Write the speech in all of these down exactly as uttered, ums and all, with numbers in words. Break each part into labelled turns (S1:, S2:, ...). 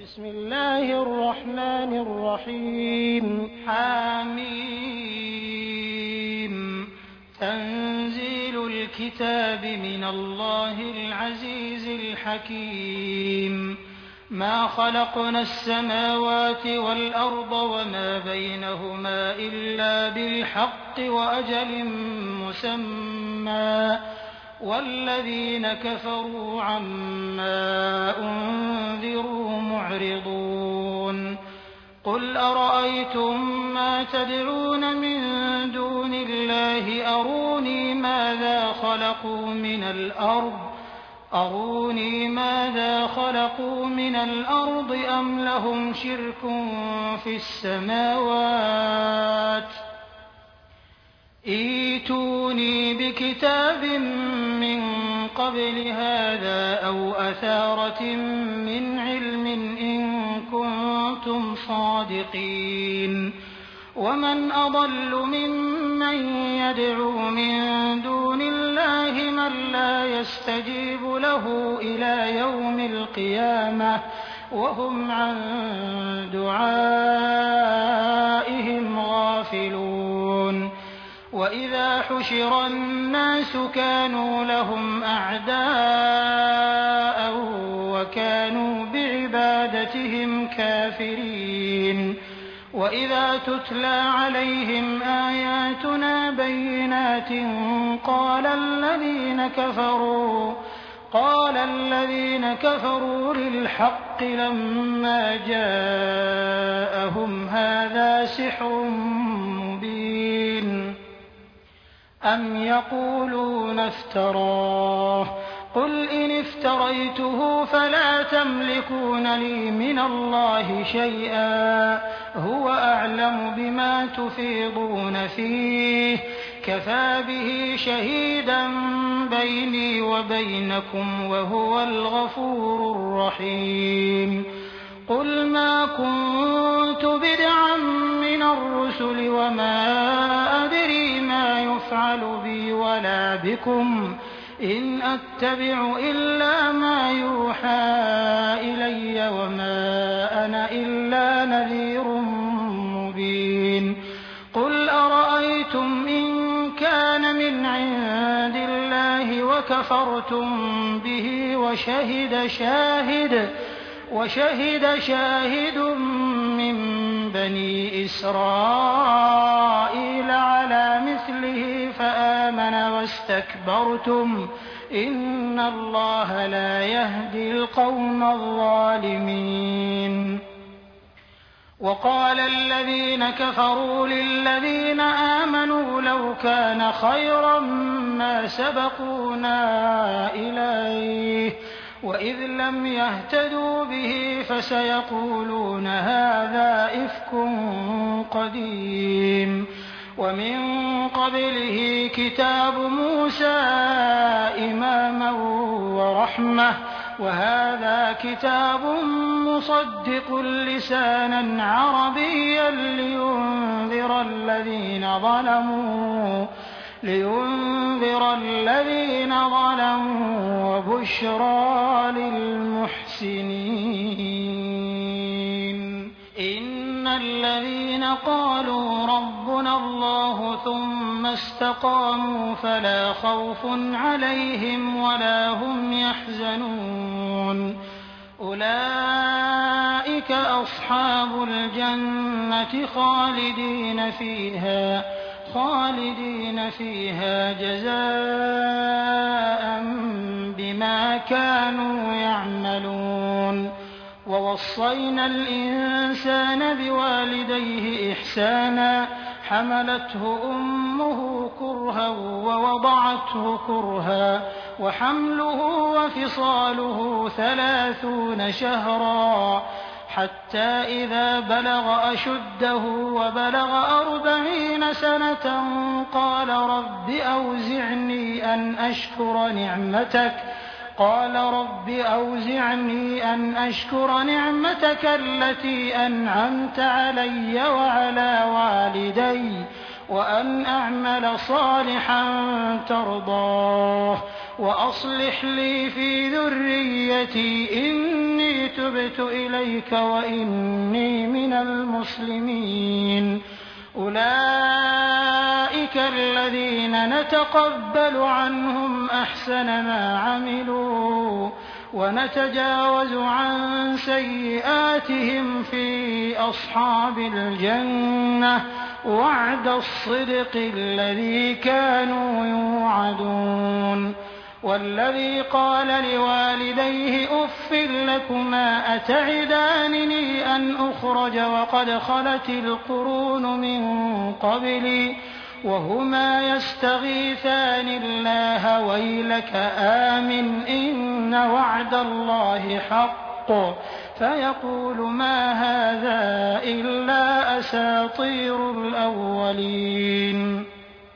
S1: بسم الله الرحمن الرحيم حم تنزيل الكتاب من الله العزيز الحكيم ما خلقنا السماوات والأرض وما بينهما إلا بالحق وأجل مسمى والذين كفروا عما أنذروا معرضون قل أرأيتم ما تدعون من دون الله أروني ماذا خلقوا من الأرض أروني ماذا خلقوا من الأرض أم لهم شرك في السماوات ائتوني بكتاب من قبل هذا أو أثارة من علم إن كنتم صادقين ومن أضل ممن يدعو من دون الله من لا يستجيب له إلى يوم القيامة وهم عن دعائهم غافلون وإذا حشر الناس كانوا لهم أعداء وكانوا بعبادتهم كافرين وإذا تتلى عليهم آياتنا بينات قال الذين كفروا قال الذين كفروا للحق لما جاءهم هذا سحر مبين أم يقولون افتراه قل إن افتريته فلا تملكون لي من الله شيئا هو أعلم بما تفيضون فيه كفى به شهيدا بيني وبينكم وهو الغفور الرحيم قل ما كنت بدعا من الرسل وما أدري ما يفعل بي ولا بكم إن أتبع إلا ما يوحى إلي وما أنا إلا نذير مبين قل أرأيتم إن كان من عند الله وكفرتم به وشهد شاهد وشهد شاهد من بني إسرائيل على مثله فآمن واستكبرتم إن الله لا يهدي القوم الظالمين وقال الذين كفروا للذين آمنوا لو كان خيرا ما سبقونا إليه وإذ لم يهتدوا به فسيقولون هذا إفك قديم ومن قبله كتاب موسى إماما ورحمة وهذا كتاب مصدق لسانا عربيا لينذر الذين ظلموا لينذر الذين ظلموا وبشرى للمحسنين إن الذين قالوا ربنا الله ثم استقاموا فلا خوف عليهم ولا هم يحزنون أولئك أصحاب الجنة خالدين فيها خالدين فيها جزاء بما كانوا يعملون ووصينا الإنسان بوالديه إحسانا حملته أمه كرها ووضعته كرها وحمله وفصاله ثلاثون شهرا حتى إذا بلغ أشده وبلغ أربعين سنة قال رب أوزعني أن أشكر نعمتك قال رب أوزعني أن أشكر نعمتك التي أنعمت علي وعلى والدي وأن أعمل صالحا ترضاه وأصلح لي في ذريتي إني تبت إليك وإني من المسلمين. أولئك الذين نتقبل عنهم أحسن ما عملوا ونتجاوز عن سيئاتهم في أصحاب الجنة وعد الصدق الذي كانوا يوعدون. والذي قال لوالديه أف لكما أتعدانني أن أخرج وقد خلت القرون من قبلي وهما يستغيثان الله ويلك آمن إن وعد الله حق فيقول ما هذا إلا أساطير الأولين.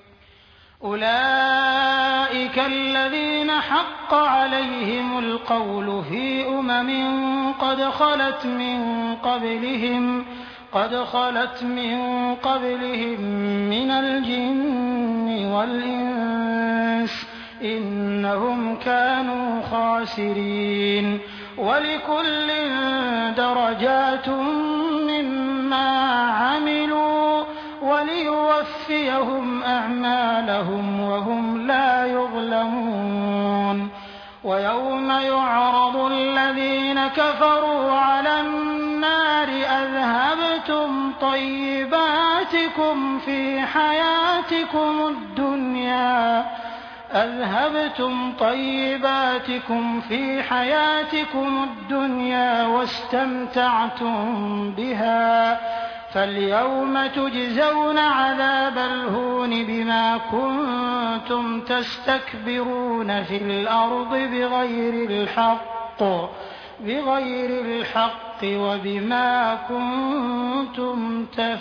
S1: أولئك الذين حق عليهم القول في أمم قد خلت من قبلهم قد خلت من قبلهم من الجن والإنس إنهم كانوا خاسرين. ولكل درجات مما عملوا وليوفيهم أعمالهم وهم لا يظلمون. ويوم يعرض الذين كفروا على النار أذهبتم طيباتكم في حياتكم الدنيا أذهبتم طيباتكم في حياتكم الدنيا واستمتعتم بها فاليوم تجزون عذاب الهون بما كنتم تستكبرون في الأرض بغير الحق بغير الحق وبما كنتم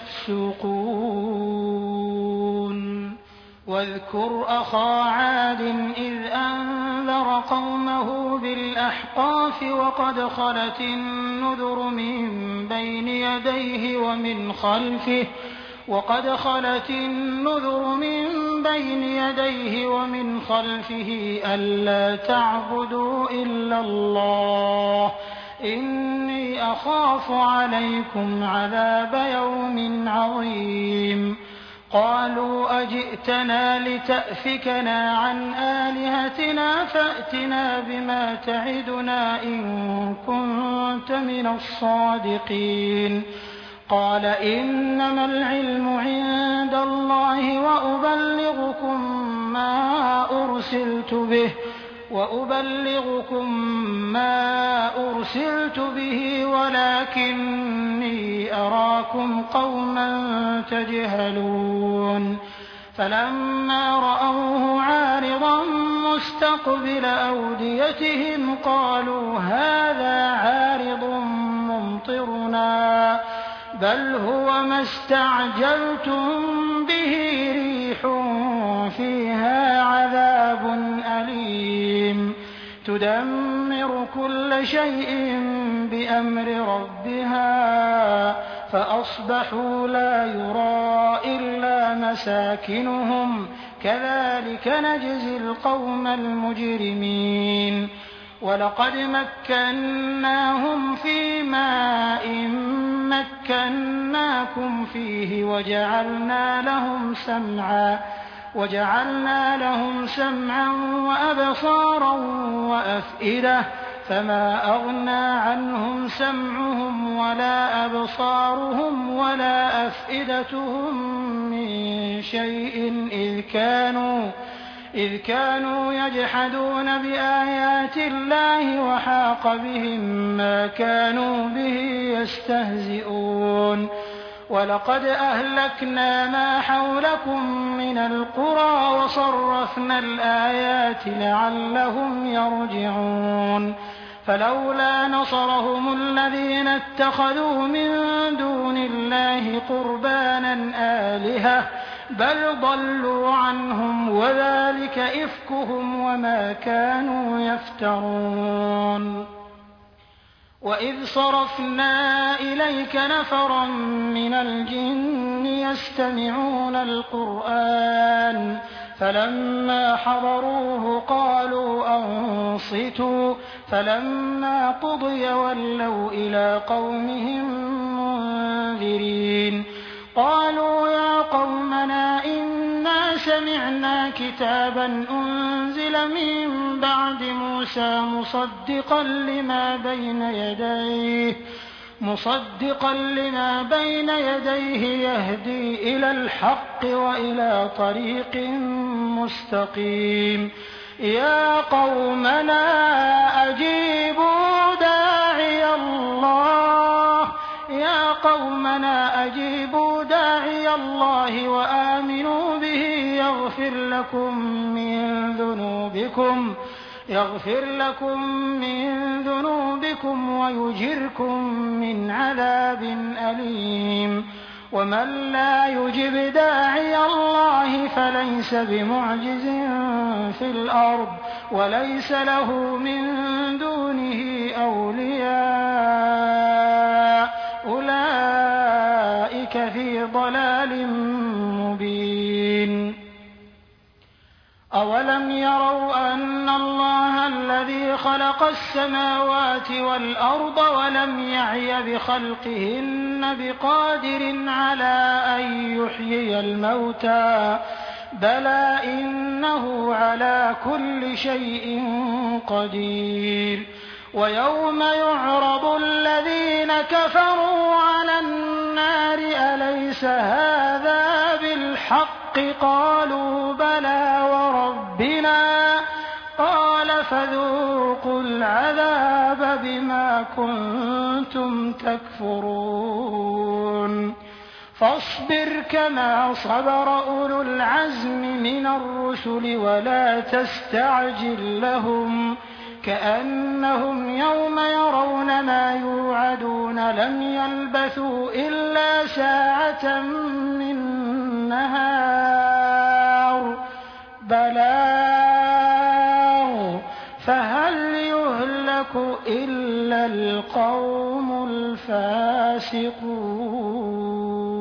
S1: تفسقون. واذكر أخا عاد إذ أنذر قومه بالأحقاف وقد خلت النذر من بين يديه ومن خلفه وقد خلت النذر من بين يديه ومن خلفه ألا تعبدوا إلا الله إني أخاف عليكم عذاب يوم عظيم. قالوا أجئتنا لتأفكنا عن آلهتنا فأتنا بما تعدنا إن كنت من الصادقين. قال إنما العلم عند الله وأبلغكم ما أرسلت به وأبلغكم ما أرسلت به ولكني أراكم قوما تجهلون. فلما رأوه عارضا مستقبل أوديتهم قالوا هذا عارض ممطرنا بل هو ما استعجلتم به ريح فيها عذاب أليم تدمر كل شيء بأمر ربها فأصبحوا لا يرى إلا مساكنهم كذلك نجزي القوم المجرمين. ولقد مكناهم في ماء مكناكم فيه وجعلنا لهم سمعا وجعلنا لهم سمعا وأبصارا وأفئدة فما أغنى عنهم سمعهم ولا أبصارهم ولا أفئدتهم من شيء إذ كانوا إذ كانوا يجحدون بآيات الله وحاق بهم ما كانوا به يستهزئون. ولقد أهلكنا ما حولكم من القرى وصرفنا الآيات لعلهم يرجعون. فلولا نصرهم الذين اتخذوا من دون الله قربانا آلهة بل ضلوا عنهم وذلك إفكهم وما كانوا يفترون. وإذ صرفنا إليك نفرا من الجن يستمعون القرآن فلما حضروه قالوا أنصتوا فلما قضي ولوا إلى قومهم منذرين قالوا يا قومنا إنا سمعنا كتابا أنزل من بعد موسى مصدقا لما بين يديه مصدقا لما بين يديه يهدي إلى الحق وإلى طريق مستقيم يا قومنا أجيبوا داعي الله يا قومنا أجيبوا داعي الله وآمنوا به يغفر لكم من ذنوبكم يغفر لكم من ذنوبكم ويجركم من عذاب أليم ومن لا يجب داعي الله فليس بمعجز في الأرض وليس له من دونه أولياء أولئك في ضلال مبين أولم يروا أن الله الذي خلق السماوات والأرض ولم يعي بخلقهن بقادر على أن يحيي الموتى بلى إنه على كل شيء قدير ويوم يعرض الذين كفروا على النار أليس هذا بالحق قالوا بلى وربنا قال فذوقوا العذاب بما كنتم تكفرون فاصبر كما صبر أولو العزم من الرسل ولا تستعجل لهم كأنهم يوم يرون ما يوعدون لم يلبثوا إلا ساعة من نهار بلاغ فهل يهلك إلا القوم الفاسقون